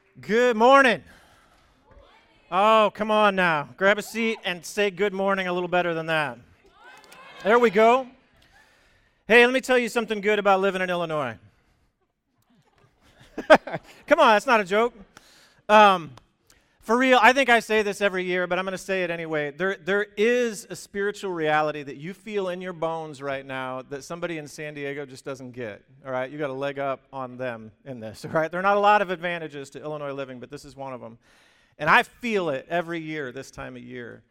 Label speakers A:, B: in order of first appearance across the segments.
A: Good morning. Oh, come on now. Grab a seat and say good morning a little better than that. There we go. Hey, let me tell you something good about living in Illinois. Come on, that's not a joke. Um, for real, I think I say this every year, but I'm going to say it anyway. There is a spiritual reality that you feel in your bones right now that somebody in San Diego just doesn't get. All right, you got a leg up on them in this. All right, there are not a lot of advantages to Illinois living, but this is one of them. And I feel it every year this time of year.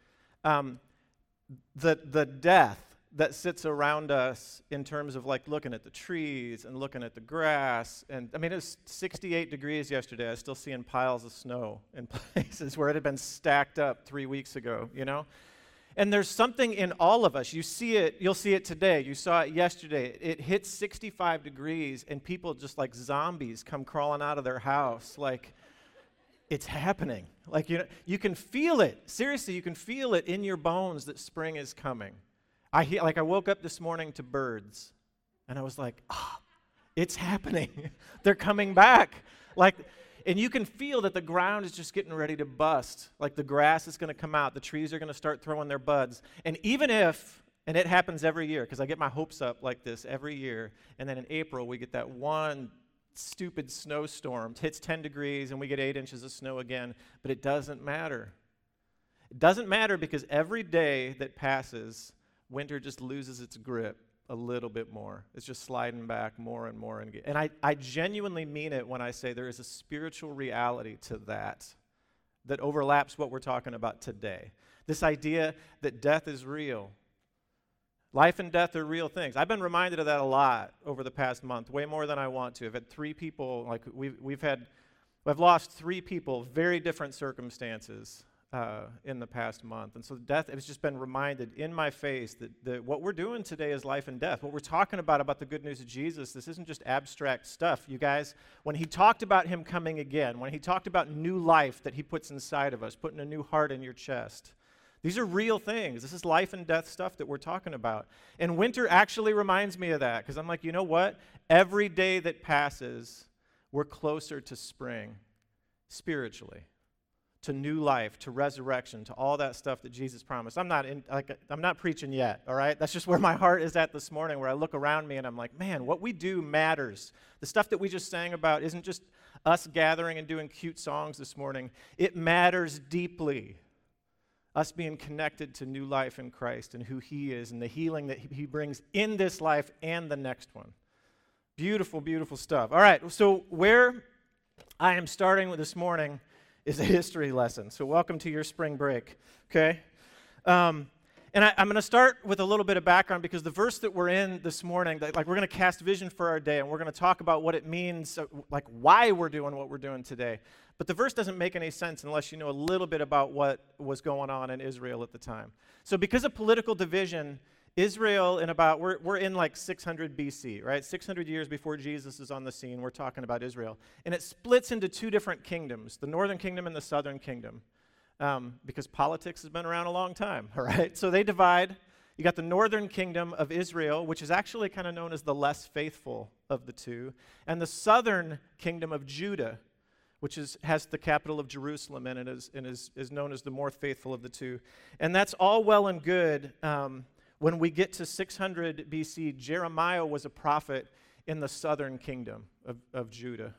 A: The death that sits around us in terms of like looking at the trees and looking at the grass. And I mean, it was 68 degrees yesterday. I was still seeing piles of snow in places where it had been stacked up 3 weeks ago, you know? And there's something in all of us. You see it, you'll see it today. You saw it yesterday. It hits 65 degrees and people just like zombies come crawling out of their house. Like, it's happening. Like, you can feel it. Seriously, you can feel it in your bones that spring is coming. I woke up this morning to birds, and I was like, it's happening. They're coming back. And you can feel that the ground is just getting ready to bust. Like the grass is going to come out. The trees are going to start throwing their buds. And even if, and it happens every year, because I get my hopes up like this every year, and then in April we get that one stupid snowstorm. It hits 10 degrees, and we get 8 inches of snow again. But it doesn't matter. It doesn't matter because every day that passes, winter just loses its grip a little bit more. It's just sliding back more and more. And I genuinely mean it when I say there is a spiritual reality to that overlaps what we're talking about today. This idea that death is real. Life and death are real things. I've been reminded of that a lot over the past month, way more than I want to. I've had 3 people, like I've lost 3 people, very different circumstances in the past month. And so death has just been reminded in my face that what we're doing today is life and death. What we're talking about the good news of Jesus, this isn't just abstract stuff, you guys. When he talked about him coming again, when he talked about new life that he puts inside of us, putting a new heart in your chest, these are real things. This is life and death stuff that we're talking about. And winter actually reminds me of that because I'm like, you know what? Every day that passes, we're closer to spring spiritually, to new life, to resurrection, to all that stuff that Jesus promised. I'm not preaching yet, all right? That's just where my heart is at this morning, where I look around me and I'm like, man, what we do matters. The stuff that we just sang about isn't just us gathering and doing cute songs this morning. It matters deeply. Us being connected to new life in Christ and who he is and the healing that he brings in this life and the next one. Beautiful, beautiful stuff. All right, so where I am starting with this morning is a history lesson. So welcome to your spring break, okay? I'm going to start with a little bit of background because the verse that we're in this morning, we're going to cast vision for our day, and we're going to talk about what it means, why we're doing what we're doing today. But the verse doesn't make any sense unless you know a little bit about what was going on in Israel at the time. So because of political division, Israel we're in 600 BC, right? 600 years before Jesus is on the scene, we're talking about Israel. And it splits into 2 different kingdoms, the northern kingdom and the southern kingdom, because politics has been around a long time, all right? So they divide. You got the northern kingdom of Israel, which is actually kind of known as the less faithful of the 2, and the southern kingdom of Judah, which has the capital of Jerusalem in it, is known as the more faithful of the 2. And that's all well and good. When we get to 600 BC, Jeremiah was a prophet in the southern kingdom of Judah.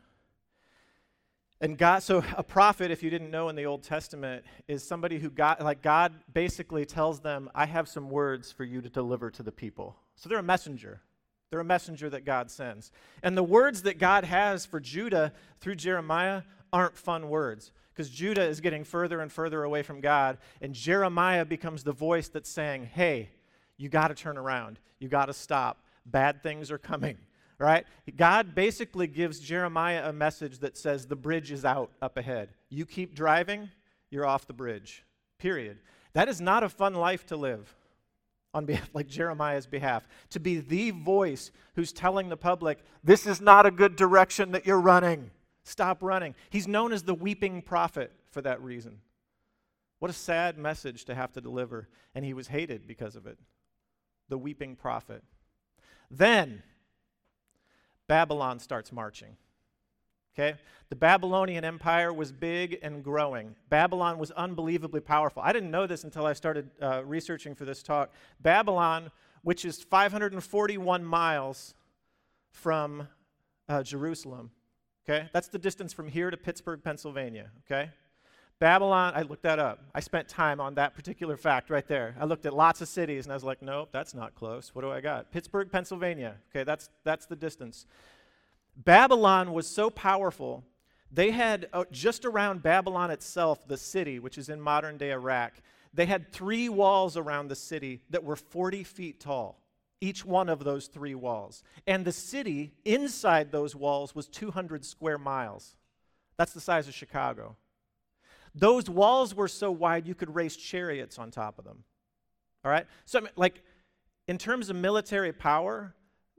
A: And so a prophet, if you didn't know in the Old Testament, is somebody who God basically tells them, I have some words for you to deliver to the people. So they're a messenger. They're a messenger that God sends. And the words that God has for Judah through Jeremiah aren't fun words, because Judah is getting further and further away from God, and Jeremiah becomes the voice that's saying, hey, you got to turn around. You got to stop. Bad things are coming, right? God basically gives Jeremiah a message that says the bridge is out up ahead. You keep driving, you're off the bridge, period. That is not a fun life to live on behalf, like Jeremiah's behalf, to be the voice who's telling the public, this is not a good direction that you're running. Stop running. He's known as the weeping prophet for that reason. What a sad message to have to deliver, and he was hated because of it. The weeping prophet. Then Babylon starts marching. Okay? The Babylonian Empire was big and growing. Babylon was unbelievably powerful. I didn't know this until I started researching for this talk. Babylon, which is 541 miles from Jerusalem, okay? That's the distance from here to Pittsburgh, Pennsylvania, okay? Babylon, I looked that up. I spent time on that particular fact right there. I looked at lots of cities, and I was like, nope, that's not close. What do I got? Pittsburgh, Pennsylvania. Okay, that's the distance. Babylon was so powerful, they had, just around Babylon itself, the city, which is in modern-day Iraq, they had 3 walls around the city that were 40 feet tall, each one of those 3 walls. And the city, inside those walls, was 200 square miles. That's the size of Chicago. Those walls were so wide you could race chariots on top of them. All right? So, I mean, like, in terms of military power,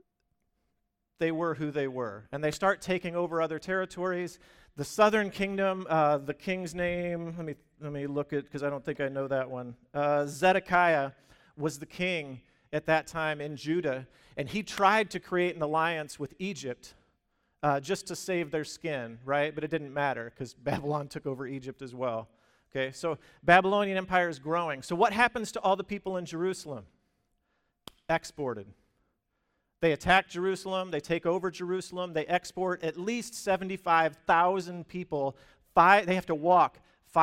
A: they were who they were. And they start taking over other territories. The southern kingdom, the king's name, let me look at, because I don't think I know that one. Zedekiah was the king at that time in Judah, and he tried to create an alliance with Egypt just to save their skin, right? But it didn't matter because Babylon took over Egypt as well. Okay, so Babylonian Empire is growing. So what happens to all the people in Jerusalem? Exported. They attack Jerusalem, they take over Jerusalem, they export at least 75,000 people. They have to walk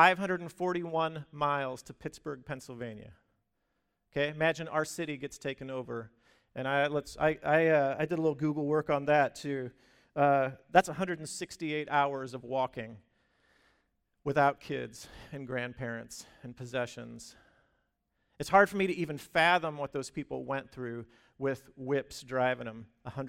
A: 541 miles to Pittsburgh, Pennsylvania. Okay, imagine our city gets taken over. And I did a little Google work on that too. That's 168 hours of walking without kids and grandparents and possessions. It's hard for me to even fathom what those people went through with whips driving them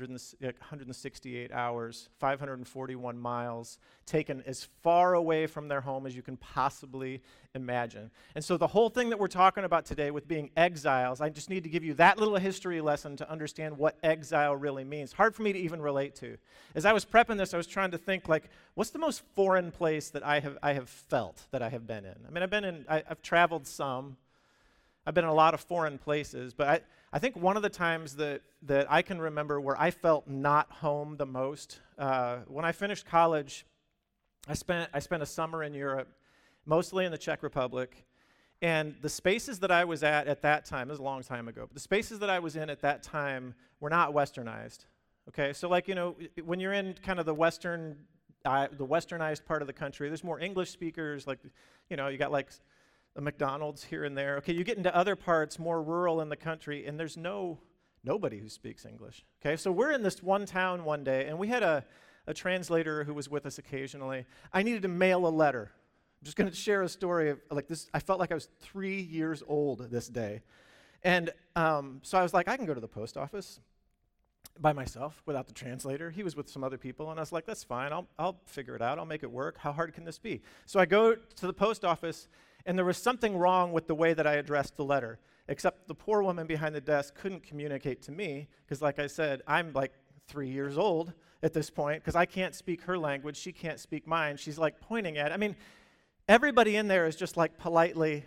A: 168 hours, 541 miles, taken as far away from their home as you can possibly imagine. And so the whole thing that we're talking about today with being exiles, I just need to give you that little history lesson to understand what exile really means. Hard for me to even relate to. As I was prepping this, I was trying to think, like, what's the most foreign place that I have felt that I have been in? I mean, I've traveled some. I've been in a lot of foreign places, but I think one of the times that I can remember where I felt not home the most, when I finished college, I spent a summer in Europe, mostly in the Czech Republic, and the spaces that I was at that time, this is a long time ago, but the spaces that I was in at that time were not westernized, okay? So, like, you know, when you're in kind of the westernized part of the country, there's more English speakers, like, you know, you got like a McDonald's here and there. Okay, you get into other parts, more rural in the country, and there's nobody who speaks English. Okay, so we're in this one town one day, and we had a translator who was with us occasionally. I needed to mail a letter. I'm just going to share a story of like this. I felt like I was 3 years old this day. And so I was like, I can go to the post office by myself without the translator. He was with some other people, and I was like, that's fine. I'll figure it out. I'll make it work. How hard can this be? So I go to the post office, and there was something wrong with the way that I addressed the letter, except the poor woman behind the desk couldn't communicate to me because, like I said, I'm like 3 years old at this point because I can't speak her language. She can't speak mine. She's like pointing at it. I mean, everybody in there is just like politely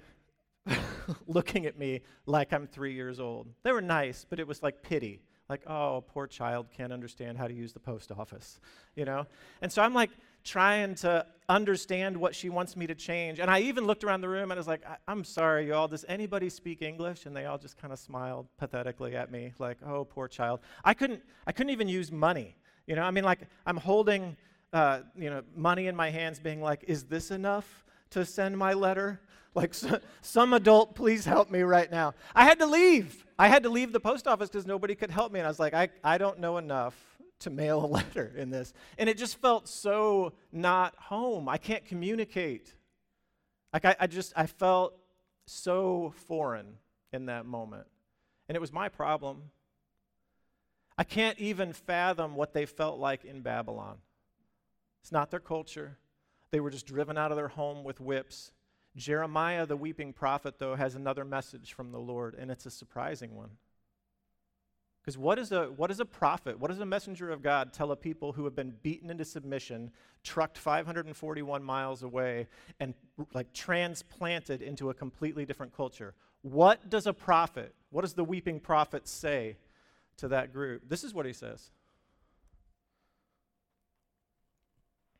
A: looking at me like I'm 3 years old. They were nice, but it was like pity. Like, oh, poor child can't understand how to use the post office, you know? And so I'm like trying to understand what she wants me to change. And I even looked around the room and I was like, I'm sorry, y'all, does anybody speak English? And they all just kind of smiled pathetically at me, like, oh, poor child. I couldn't even use money, you know? I mean, like, I'm holding, money in my hands being like, is this enough to send my letter? Like, some adult, please help me right now. I had to leave. I had to leave the post office because nobody could help me. And I was like, I don't know enough to mail a letter in this. And it just felt so not home. I can't communicate. Like, I felt so foreign in that moment. And it was my problem. I can't even fathom what they felt like in Babylon. It's not their culture. They were just driven out of their home with whips. Jeremiah, the weeping prophet, though, has another message from the Lord, and it's a surprising one. Because what is a prophet, what does a messenger of God tell a people who have been beaten into submission, trucked 541 miles away, and like transplanted into a completely different culture? What does the weeping prophet say to that group? This is what he says.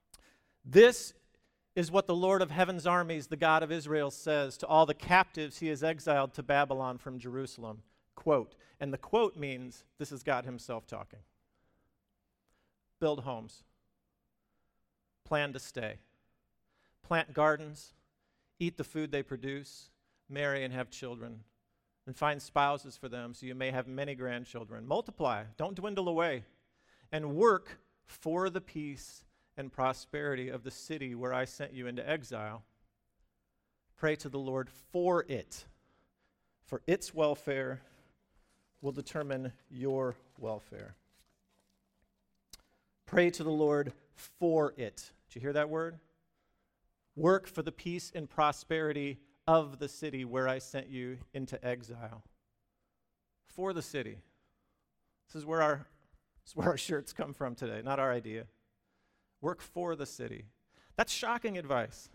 A: This is what the Lord of heaven's armies, the God of Israel, says to all the captives he has exiled to Babylon from Jerusalem. Quote, and the quote means this is God himself talking. Build homes. Plan to stay. Plant gardens. Eat the food they produce. Marry and have children. And find spouses for them so you may have many grandchildren. Multiply. Don't dwindle away. And work for the peace and prosperity of the city where I sent you into exile. Pray to the Lord for it, for its welfare will determine your welfare. Pray to the Lord for it. Did you hear that word? Work for the peace and prosperity of the city where I sent you into exile. For the city. This is where our shirts come from today, not our idea. Work for the city. That's shocking advice.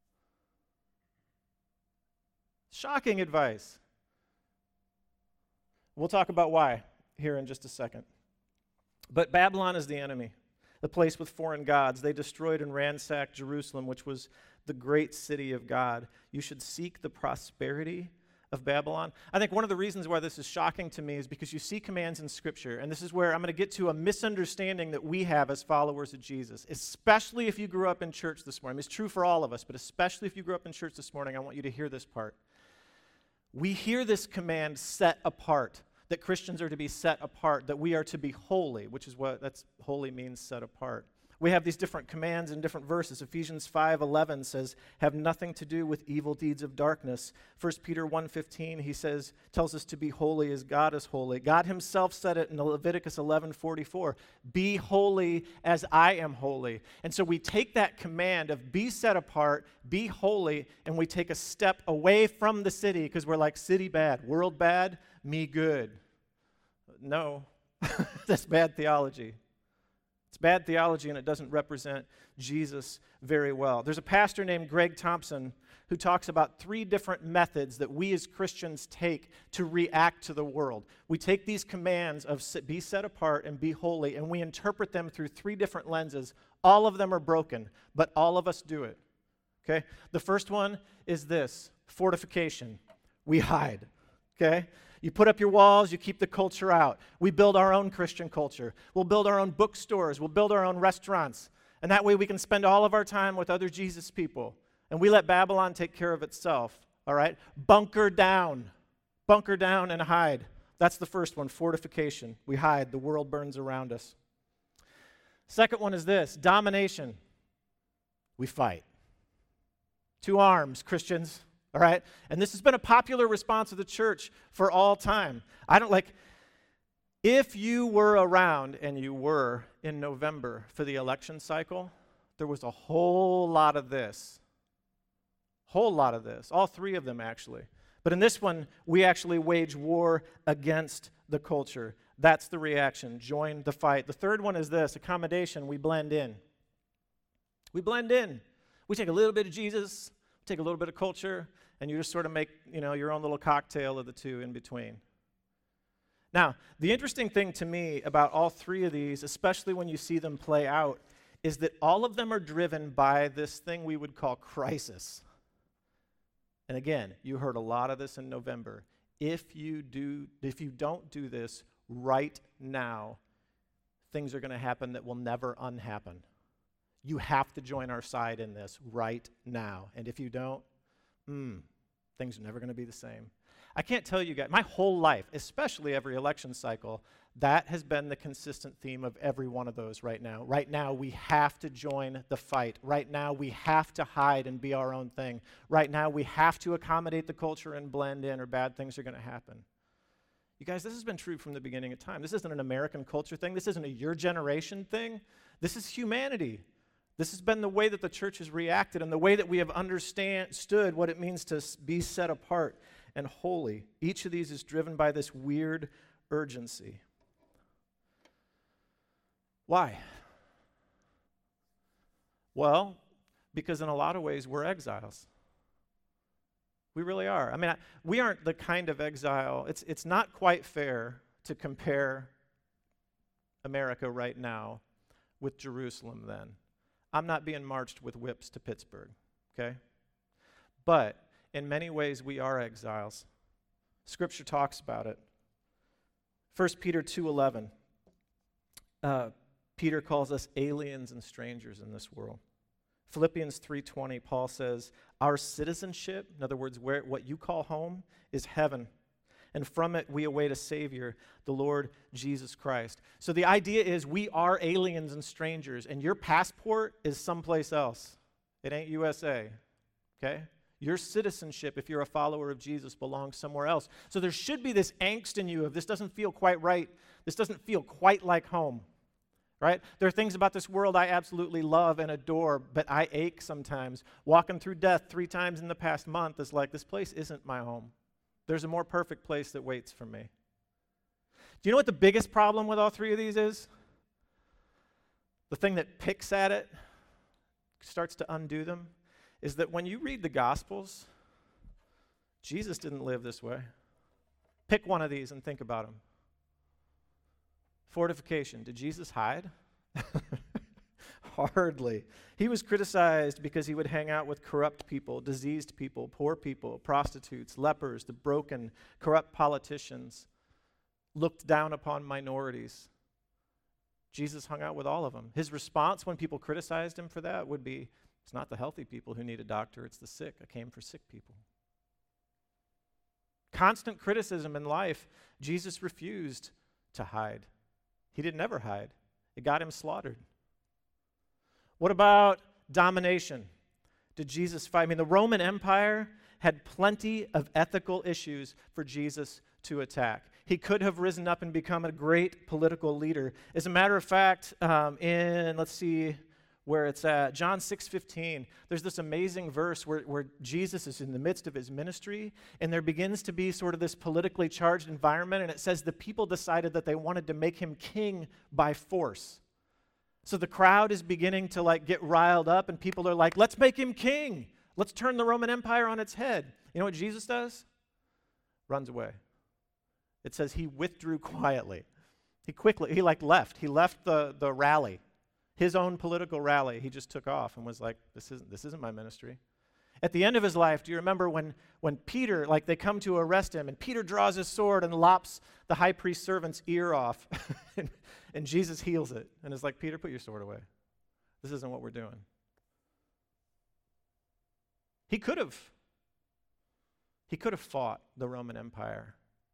A: Shocking advice. We'll talk about why here in just a second. But Babylon is the enemy, the place with foreign gods. They destroyed and ransacked Jerusalem, which was the great city of God. You should seek the prosperity of Babylon. I think one of the reasons why this is shocking to me is because you see commands in Scripture, and this is where I'm going to get to a misunderstanding that we have as followers of Jesus, especially if you grew up in church this morning. It's true for all of us, but especially if you grew up in church this morning, I want you to hear this part. We hear this command, set apart, that Christians are to be set apart, that we are to be holy, which is what holy means, set apart. We have these different commands in different verses. Ephesians 5:11 says, have nothing to do with evil deeds of darkness. 1 Peter 1:15, tells us to be holy as God is holy. God himself said it in Leviticus 11:44, be holy as I am holy. And so we take that command of be set apart, be holy, and we take a step away from the city because we're like, city bad, world bad, me good. No, that's bad theology. It's bad theology, and it doesn't represent Jesus very well. There's a pastor named Greg Thompson who talks about 3 different methods that we as Christians take to react to the world. We take these commands of be set apart and be holy, and we interpret them through 3 different lenses. All of them are broken, but all of us do it. Okay? The first one is this, fortification. We hide. Okay? You put up your walls, you keep the culture out. We build our own Christian culture. We'll build our own bookstores. We'll build our own restaurants. And that way we can spend all of our time with other Jesus people. And we let Babylon take care of itself, all right? Bunker down. Bunker down and hide. That's the first one, fortification. We hide. The world burns around us. Second one is this, domination. We fight. 2 arms, Christians. All right? And this has been a popular response of the church for all time. If you were around, and you were in November for the election cycle, there was a whole lot of this. Whole lot of this. All 3 of them, actually. But in this one, we actually wage war against the culture. That's the reaction. Join the fight. The third one is this, accommodation. We blend in. We blend in. We take a little bit of Jesus, take a little bit of culture, and you just sort of make, your own little cocktail of the 2 in between. Now, the interesting thing to me about all 3 of these, especially when you see them play out, is that all of them are driven by this thing we would call crisis. And again, you heard a lot of this in November. If you don't do this right now, things are going to happen that will never unhappen. You have to join our side in this right now. And if you don't, things are never going to be the same. I can't tell you guys, my whole life, especially every election cycle, that has been the consistent theme of every one of those right now. Right now, we have to join the fight. Right now, we have to hide and be our own thing. Right now, we have to accommodate the culture and blend in, or bad things are going to happen. You guys, this has been true from the beginning of time. This isn't an American culture thing. This isn't a your generation thing. This is humanity. This has been the way that the church has reacted and the way that we have understood what it means to be set apart and holy. Each of these is driven by this weird urgency. Why? Well, because in a lot of ways we're exiles. We really are. We aren't the kind of exile. It's not quite fair to compare America right now with Jerusalem then. I'm not being marched with whips to Pittsburgh, okay? But in many ways, we are exiles. Scripture talks about it. 1 Peter 2:11. Peter calls us aliens and strangers in this world. Philippians 3:20, Paul says, our citizenship, in other words, what you call home, is heaven. And from it we await a Savior, the Lord Jesus Christ. So the idea is we are aliens and strangers, and your passport is someplace else. It ain't USA, okay? Your citizenship, if you're a follower of Jesus, belongs somewhere else. So there should be this angst in you of this doesn't feel quite right. This doesn't feel quite like home, right? There are things about this world I absolutely love and adore, but I ache sometimes. Walking through death 3 times in the past month is like, this place isn't my home. There's a more perfect place that waits for me. Do you know what the biggest problem with all 3 of these is? The thing that picks at it, starts to undo them, is that when you read the Gospels, Jesus didn't live this way. Pick one of these and think about him. Fortification. Did Jesus hide? Hardly. He was criticized because he would hang out with corrupt people, diseased people, poor people, prostitutes, lepers, the broken, corrupt politicians, looked down upon minorities. Jesus hung out with all of them. His response when people criticized him for that would be, it's not the healthy people who need a doctor, it's the sick. I came for sick people. Constant criticism in life, Jesus refused to hide. He didn't ever hide. It got him slaughtered. What about domination? Did Jesus fight? I mean, the Roman Empire had plenty of ethical issues for Jesus to attack. He could have risen up and become a great political leader. As a matter of fact, let's see where it's at, John 6:15, there's this amazing verse where Jesus is in the midst of his ministry, and there begins to be sort of this politically charged environment, and it says the people decided that they wanted to make him king by force. So the crowd is beginning to get riled up, and people are like, let's make him king. Let's turn the Roman Empire on its head. You know what Jesus does? Runs away. It says he withdrew quietly. He left. He left the rally. His own political rally, he just took off and was like, this isn't my ministry. At the end of his life, do you remember when Peter, they come to arrest him, and Peter draws his sword and lops the high priest's servant's ear off, and Jesus heals it, and is like, Peter, put your sword away. This isn't what we're doing. He could have fought the Roman Empire.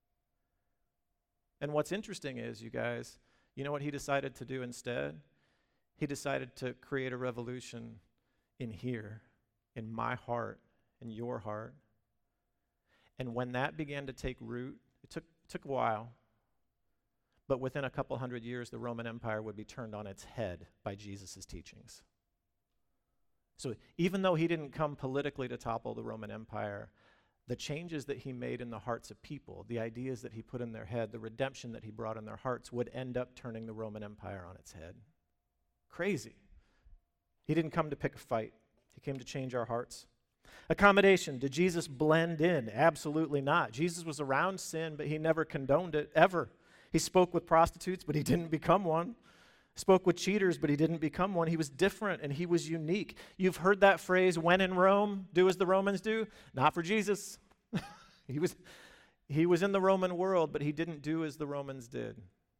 A: And what's interesting is, you guys, you know what he decided to do instead? He decided to create a revolution in here, in my heart, in your heart. And when that began to take root, it took a while, but within a couple hundred years, the Roman Empire would be turned on its head by Jesus' teachings. So even though he didn't come politically to topple the Roman Empire, the changes that he made in the hearts of people, the ideas that he put in their head, the redemption that he brought in their hearts would end up turning the Roman Empire on its head. Crazy. He didn't come to pick a fight. He came to change our hearts. Accommodation. Did Jesus blend in? Absolutely not. Jesus was around sin, but he never condoned it, ever. He spoke with prostitutes, but he didn't become one. Spoke with cheaters, but he didn't become one. He was different, and he was unique. You've heard that phrase, when in Rome, do as the Romans do. Not for Jesus. He was in the Roman world, but he didn't do as the Romans did.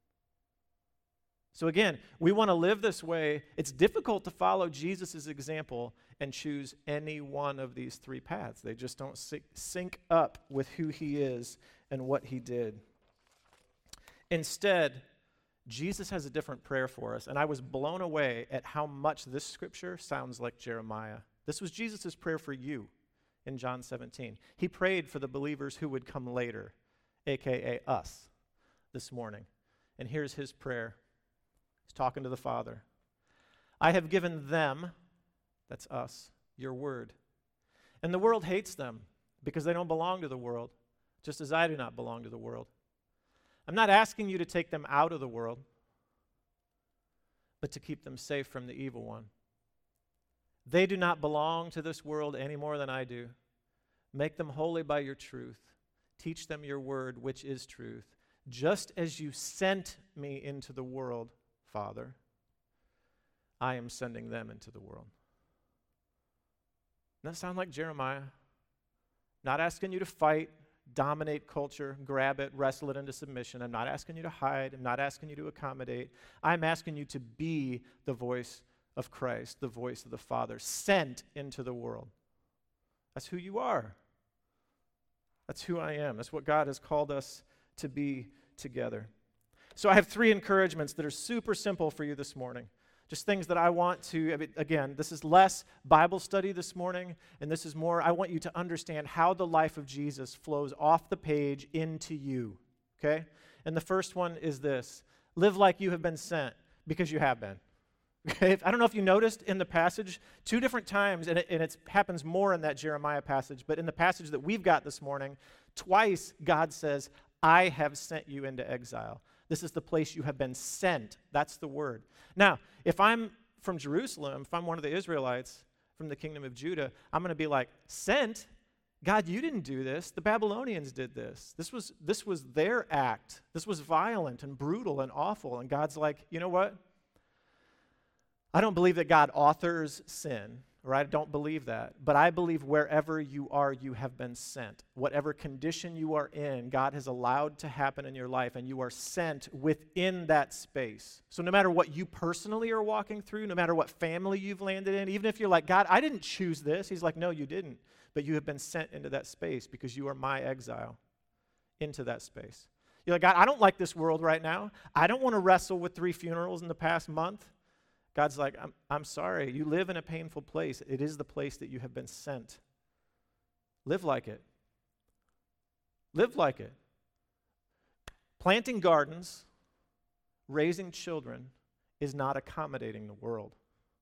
A: So again, we want to live this way. It's difficult to follow Jesus' example and choose any one of these 3 paths. They just don't sync up with who he is and what he did. Instead, Jesus has a different prayer for us, and I was blown away at how much this scripture sounds like Jeremiah. This was Jesus' prayer for you in John 17. He prayed for the believers who would come later, a.k.a. us, this morning. And here's his prayer. He's talking to the Father. I have given them, that's us, your word. And the world hates them because they don't belong to the world, just as I do not belong to the world. I'm not asking you to take them out of the world, but to keep them safe from the evil one. They do not belong to this world any more than I do. Make them holy by your truth. Teach them your word, which is truth. Just as you sent me into the world, Father, I am sending them into the world. Doesn't that sound like Jeremiah? Not asking you to fight, dominate culture, grab it, wrestle it into submission. I'm not asking you to hide. I'm not asking you to accommodate. I'm asking you to be the voice of Christ, the voice of the Father, sent into the world. That's who you are. That's who I am. That's what God has called us to be together. So I have 3 encouragements that are super simple for you this morning. Just things that I want to, again, this is less Bible study this morning, and this is more, I want you to understand how the life of Jesus flows off the page into you, okay? And the first one is this: live like you have been sent, because you have been. Okay? I don't know if you noticed in the passage, 2 different times, and it happens more in that Jeremiah passage, but in the passage that we've got this morning, twice God says, I have sent you into exile. This is the place you have been sent. That's the word. Now, if I'm from Jerusalem, if I'm one of the Israelites from the kingdom of Judah, I'm going to be like, sent? God, you didn't do this. The Babylonians did this. This was their act. This was violent and brutal and awful. And God's like, you know what? I don't believe that God authors sin, or I don't believe that. But I believe wherever you are, you have been sent. Whatever condition you are in, God has allowed to happen in your life, and you are sent within that space. So no matter what you personally are walking through, no matter what family you've landed in, even if you're like, God, I didn't choose this. He's like, no, you didn't. But you have been sent into that space because you are my exile into that space. You're like, God, I don't like this world right now. I don't want to wrestle with 3 funerals in the past month. God's like, I'm sorry. You live in a painful place. It is the place that you have been sent. Live like it. Live like it. Planting gardens, raising children is not accommodating the world.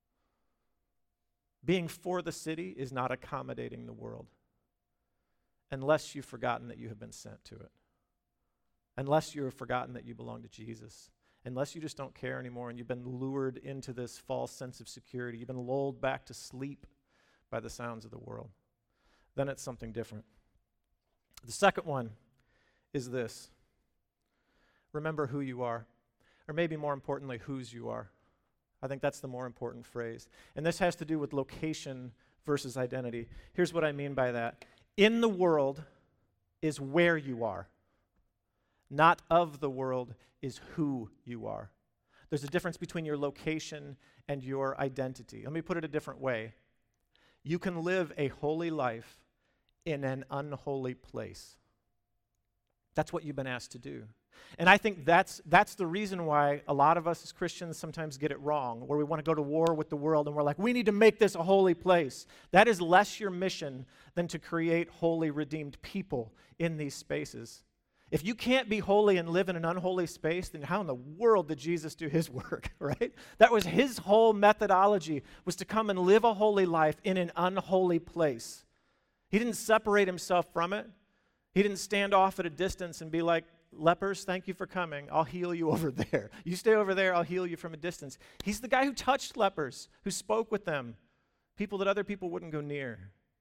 A: Being for the city is not accommodating the world. Unless you've forgotten that you have been sent to it. Unless you have forgotten that you belong to Jesus. Unless you just don't care anymore and you've been lured into this false sense of security, you've been lulled back to sleep by the sounds of the world, then it's something different. The second one is this: remember who you are, or maybe more importantly, whose you are. I think that's the more important phrase. And this has to do with location versus identity. Here's what I mean by that. In the world is where you are. Not of the world is who you are. There's a difference between your location and your identity. Let me put it a different way. You can live a holy life in an unholy place. That's what you've been asked to do. And I think that's the reason why a lot of us as Christians sometimes get it wrong, where we want to go to war with the world and we're like, we need to make this a holy place. That is less your mission than to create holy, redeemed people in these spaces. If you can't be holy and live in an unholy space, then how in the world did Jesus do his work, right? That was his whole methodology, was to come and live a holy life in an unholy place. He didn't separate himself from it. He didn't stand off at a distance and be like, lepers, thank you for coming. I'll heal you over there. You stay over there, I'll heal you from a distance. He's the guy who touched lepers, who spoke with them, people that other people wouldn't go near.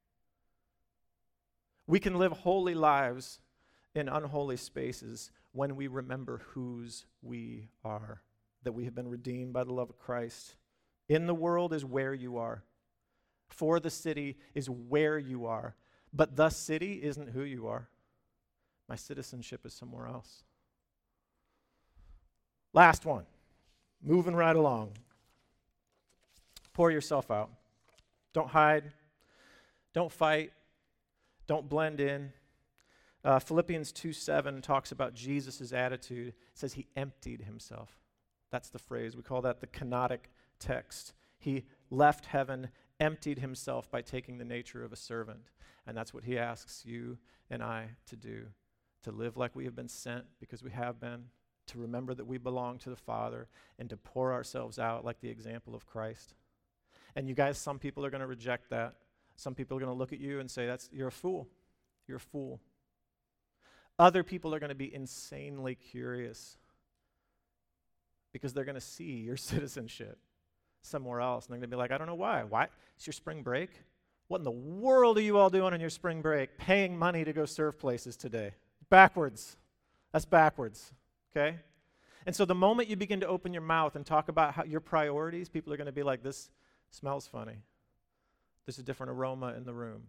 A: We can live holy lives in unholy spaces when we remember whose we are, that we have been redeemed by the love of Christ. In the world is where you are. For the city is where you are. But the city isn't who you are. My citizenship is somewhere else. Last one. Moving right along. Pour yourself out. Don't hide. Don't fight. Don't blend in. Philippians 2:7 talks about Jesus' attitude. It says he emptied himself. That's the phrase. We call that the kenotic text. He left heaven, emptied himself by taking the nature of a servant. And that's what he asks you and I to do, to live like we have been sent because we have been, to remember that we belong to the Father, and to pour ourselves out like the example of Christ. And you guys, some people are going to reject that. Some people are going to look at you and say, you're a fool. You're a fool. Other people are going to be insanely curious because they're going to see your citizenship somewhere else. And they're going to be like, I don't know why. Why? It's your spring break? What in the world are you all doing on your spring break? Paying money to go serve places today. Backwards. That's backwards. Okay? And so the moment you begin to open your mouth and talk about your priorities, people are going to be like, this smells funny. There's a different aroma in the room.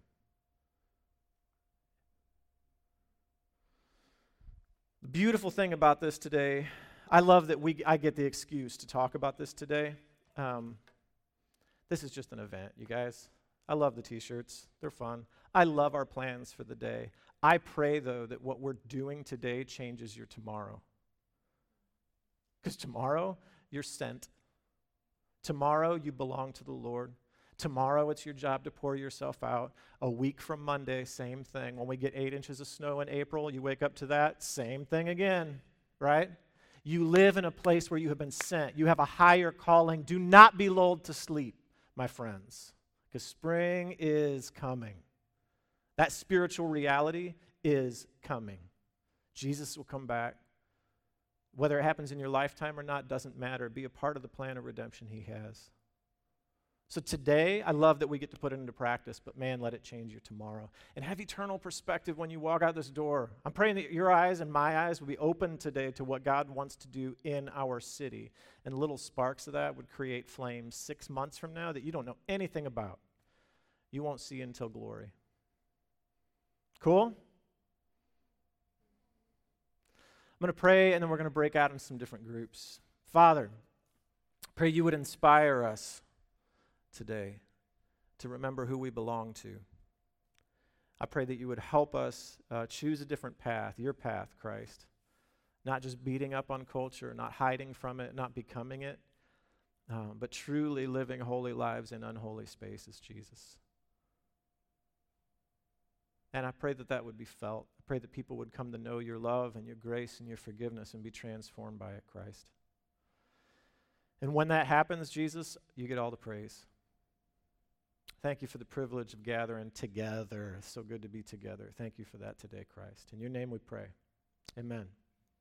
A: The beautiful thing about this today, I love that I get the excuse to talk about this today. This is just an event, you guys. I love the t-shirts. They're fun. I love our plans for the day. I pray, though, that what we're doing today changes your tomorrow. Because tomorrow, you're sent. Tomorrow, you belong to the Lord. Tomorrow, it's your job to pour yourself out. A week from Monday, same thing. When we get 8 inches of snow in April, you wake up to that, same thing again, right? You live in a place where you have been sent. You have a higher calling. Do not be lulled to sleep, my friends, because spring is coming. That spiritual reality is coming. Jesus will come back. Whether it happens in your lifetime or not doesn't matter. Be a part of the plan of redemption he has. So today, I love that we get to put it into practice, but man, let it change your tomorrow. And have eternal perspective when you walk out this door. I'm praying that your eyes and my eyes will be open today to what God wants to do in our city. And little sparks of that would create flames 6 months from now that you don't know anything about. You won't see until glory. Cool? I'm going to pray, and then we're going to break out into some different groups. Father, pray you would inspire us today to remember who we belong to. I pray that you would help us choose a different path, your path, Christ. Not just beating up on culture, not hiding from it, not becoming it, but truly living holy lives in unholy spaces, Jesus. And I pray that that would be felt. I pray that people would come to know your love and your grace and your forgiveness and be transformed by it, Christ. And when that happens, Jesus, you get all the praise. Thank you for the privilege of gathering together. It's so good to be together. Thank you for that today, Christ. In your name we pray. Amen.